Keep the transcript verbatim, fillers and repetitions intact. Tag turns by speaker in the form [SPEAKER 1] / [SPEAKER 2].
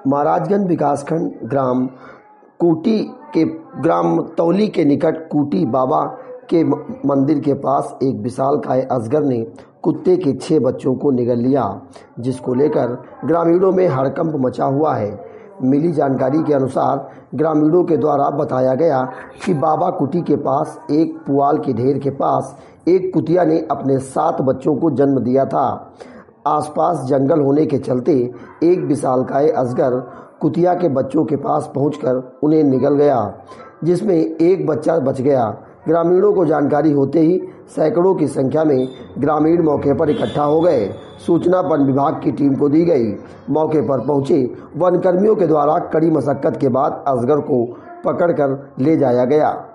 [SPEAKER 1] महाराजगंज विकासखंड ग्राम कूटी के ग्राम तौली के निकट कूटी बाबा के मंदिर के पास एक विशालकाय अजगर ने कुत्ते के छह बच्चों को निगल लिया, जिसको लेकर ग्रामीणों में हड़कंप मचा हुआ है। मिली जानकारी के अनुसार ग्रामीणों के द्वारा बताया गया कि बाबा कुटी के पास एक पुआल के ढेर के पास एक कुतिया ने अपने सात बच्चों को जन्म दिया था। आसपास जंगल होने के चलते एक विशालकाय अजगर कुतिया के बच्चों के पास पहुंचकर उन्हें निगल गया, जिसमें एक बच्चा बच गया। ग्रामीणों को जानकारी होते ही सैकड़ों की संख्या में ग्रामीण मौके पर इकट्ठा हो गए। सूचना वन विभाग की टीम को दी गई। मौके पर पहुंचे वन कर्मियों के द्वारा कड़ी मशक्कत के बाद अजगर को पकड़कर ले जाया गया।